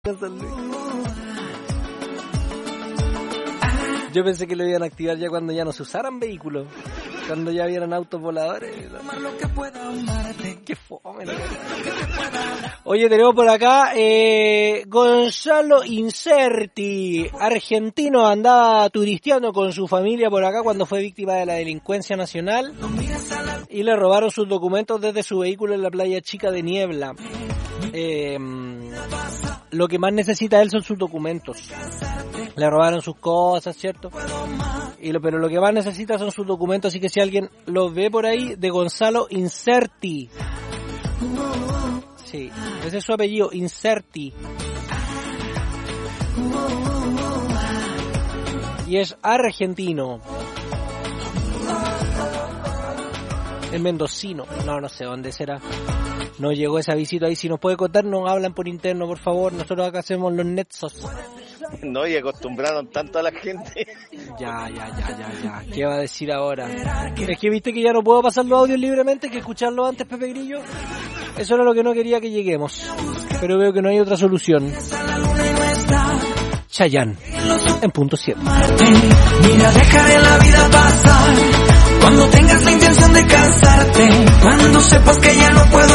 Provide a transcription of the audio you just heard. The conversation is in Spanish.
Yo pensé que lo iban a activar ya cuando ya no se usaran vehículos, cuando ya vieran autos voladores. Qué fome. Oye, tenemos por acá Gonzalo Inserti, argentino, andaba turisteando con su familia por acá cuando fue víctima de la delincuencia nacional y le robaron sus documentos desde su vehículo en la playa Chica de Niebla. Lo que más necesita él son sus documentos. Le robaron sus cosas, ¿cierto? Pero lo que más necesita son sus documentos, así que si alguien los ve por ahí, de Gonzalo Inserti. Sí, ese es su apellido, Inserti. Y es argentino. Es mendocino. No sé dónde será. No llegó ese avisito ahí. Si nos puede contar, nos hablan por interno, por favor. Nosotros acá hacemos los netsos. No, y acostumbraron tanto a la gente. Ya. ¿Qué va a decir ahora? Es que viste que ya no puedo pasar los audios libremente, que escucharlo antes, Pepe Grillo. Eso era lo que no quería que lleguemos. Pero veo que no hay otra solución. Chayanne, en punto 7. Mira, dejaré la vida pasar. Cuando tengas la intención de casarte, cuando sepas que ya no puedo